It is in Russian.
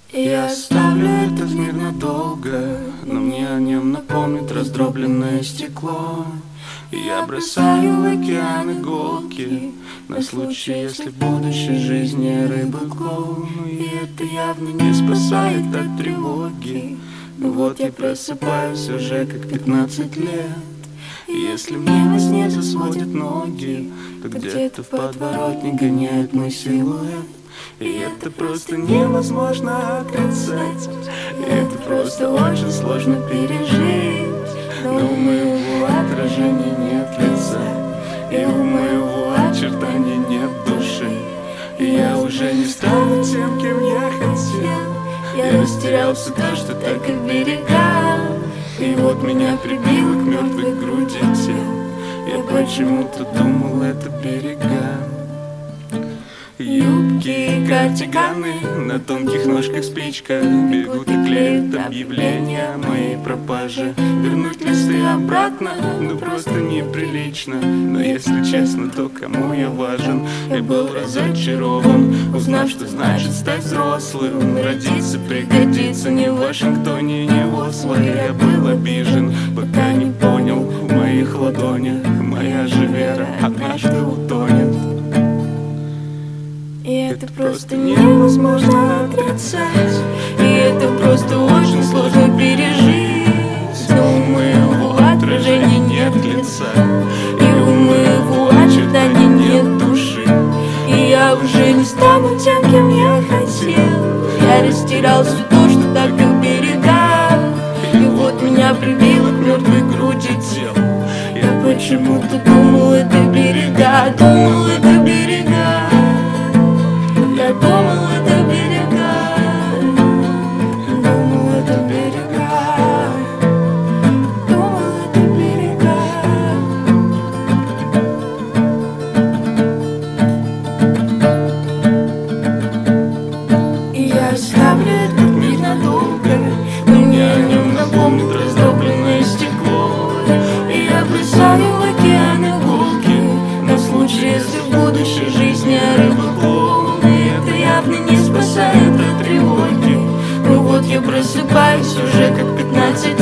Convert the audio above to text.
Я оставлю этот мир надолго, но мне о нем напомнит раздробленное стекло. И я бросаю в океан иголки на случай, если в будущей жизни рыбы клоун. И это явно не спасает от тревоги. Но вот я просыпаюсь уже как 15 лет. И если мне во сне засводят ноги, то где-то в подворотне гоняет мой силуэт. И это просто невозможно отрицать, и это просто очень сложно пережить. Но у моего отражения нет лица, и у моего очертания нет души. И я уже не стану тем, кем я хотел. Я растерял все то, что так и берегал. И вот меня прибило к мертвой груди тел. Я почему-то думал, это берега. Юбки и кардиганы, на тонких ножках спичка, бегут и клеят объявления о моей пропаже. Вернуть листы обратно, ну просто неприлично. Но если честно, то кому я важен? Я был разочарован, узнав, что значит стать взрослым. Родиться пригодится не в Вашингтоне, не в Осло. Я был обижен, пока не понял, в моих ладонях моя же вера однажды утонет. И это просто невозможно отрицать, и это просто очень сложно пережить. Но у моего отражения нет лица, и у моего очертания нет души. И я уже не стану тем, кем я хотел. Я растерял все то, что так и берегал. И вот меня прибило к мертвой груди тел. Я почему-то думал, это берега, думал, это берега. Я думал, это берега, думал, это берега, думал, это берега. И я оставлю этот мир надолго, но мне о нем напомнит раздробленное стекло. И я бросаю в океан иголки на случай, если в будущей жизни рыба клоун. Не спасает от тревоги. Ну вот я просыпаюсь уже как 15